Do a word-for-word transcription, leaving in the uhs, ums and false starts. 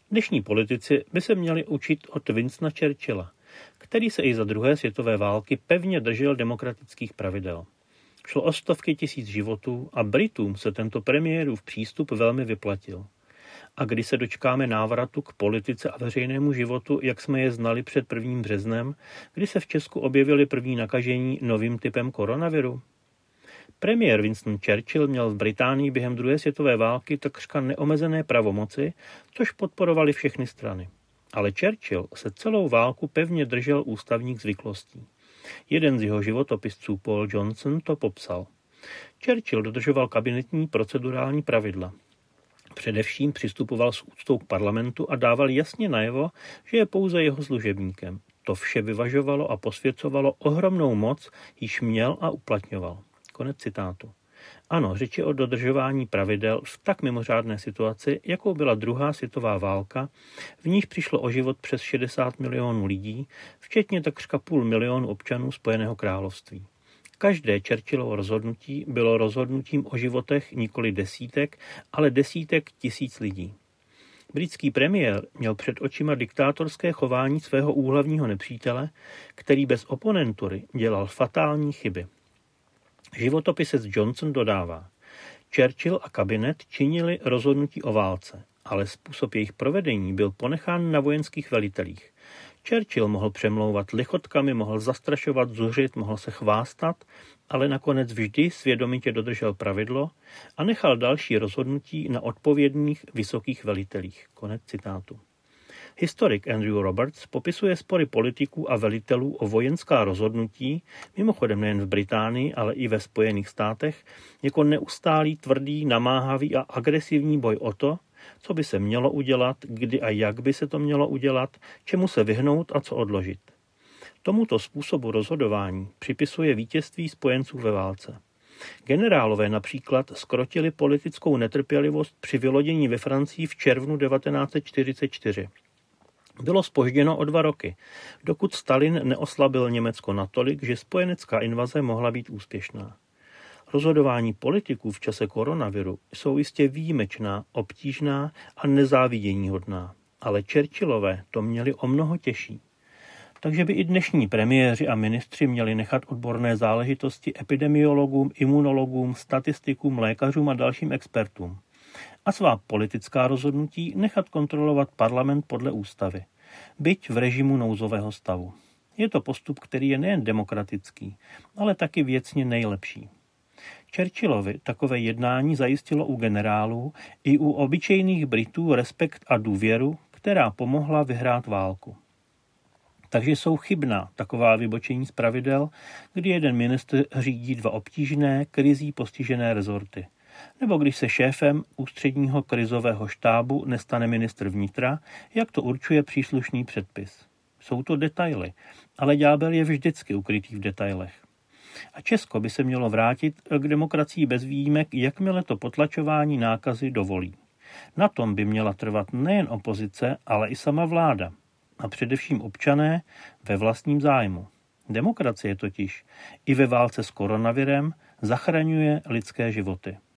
Dnešní politici by se měli učit od Winstona Churchilla, který se i za druhé světové války pevně držel demokratických pravidel. Šlo o stovky tisíc životů a Britům se tento premiérův přístup velmi vyplatil. A kdy se dočkáme návratu k politice a veřejnému životu, jak jsme je znali před prvním březnem, kdy se v Česku objevily první nakažení novým typem koronaviru? Premiér Winston Churchill měl v Británii během druhé světové války takřka neomezené pravomoci, což podporovaly všechny strany. Ale Churchill se celou válku pevně držel ústavních zvyklostí. Jeden z jeho životopisců, Paul Johnson, to popsal. Churchill dodržoval kabinetní procedurální pravidla. Především přistupoval s úctou k parlamentu a dával jasně najevo, že je pouze jeho služebníkem. To vše vyvažovalo a posvěcovalo ohromnou moc, již měl a uplatňoval. Konec citátu. Ano, řeči o dodržování pravidel v tak mimořádné situaci, jakou byla druhá světová válka, v níž přišlo o život přes šedesát milionů lidí, včetně takřka půl milionu občanů Spojeného království. Každé Churchillovo rozhodnutí bylo rozhodnutím o životech nikoli desítek, ale desítek tisíc lidí. Britský premiér měl před očima diktátorské chování svého úhlavního nepřítele, který bez oponentury dělal fatální chyby. Životopisec Johnson dodává, Churchill a kabinet činili rozhodnutí o válce, ale způsob jejich provedení byl ponechán na vojenských velitelích. Churchill mohl přemlouvat lichotkami, mohl zastrašovat, zuřit, mohl se chvástat, ale nakonec vždy svědomitě dodržel pravidlo a nechal další rozhodnutí na odpovědných vysokých velitelích. Konec citátu. Historik Andrew Roberts popisuje spory politiků a velitelů o vojenská rozhodnutí, mimochodem nejen v Británii, ale i ve Spojených státech, jako neustálý, tvrdý, namáhavý a agresivní boj o to, co by se mělo udělat, kdy a jak by se to mělo udělat, čemu se vyhnout a co odložit. Tomuto způsobu rozhodování připisuje vítězství spojenců ve válce. Generálové například zkrotili politickou netrpělivost při vylodění ve Francii v červnu devatenáct set čtyřicet čtyři. Bylo zpožděno o dva roky, dokud Stalin neoslabil Německo natolik, že spojenecká invaze mohla být úspěšná. Rozhodování politiků v čase koronaviru jsou jistě výjimečná, obtížná a nezáviděníhodná, ale Churchillové to měli o mnoho těžší. Takže by i dnešní premiéři a ministři měli nechat odborné záležitosti epidemiologům, imunologům, statistikům, lékařům a dalším expertům. A svá politická rozhodnutí nechat kontrolovat parlament podle ústavy, byť v režimu nouzového stavu. Je to postup, který je nejen demokratický, ale taky věcně nejlepší. Churchillovi takové jednání zajistilo u generálů i u obyčejných Britů respekt a důvěru, která pomohla vyhrát válku. Takže jsou chybná taková vybočení z pravidel, kdy jeden ministr řídí dva obtížné, krizí postižené rezorty. Nebo když se šéfem ústředního krizového štábu nestane ministr vnitra, jak to určuje příslušný předpis. Jsou to detaily, ale ďábel je vždycky ukrytý v detailech. A Česko by se mělo vrátit k demokracii bez výjimek, jakmile to potlačování nákazy dovolí. Na tom by měla trvat nejen opozice, ale i sama vláda. A především občané ve vlastním zájmu. Demokracie totiž i ve válce s koronavirem zachraňuje lidské životy.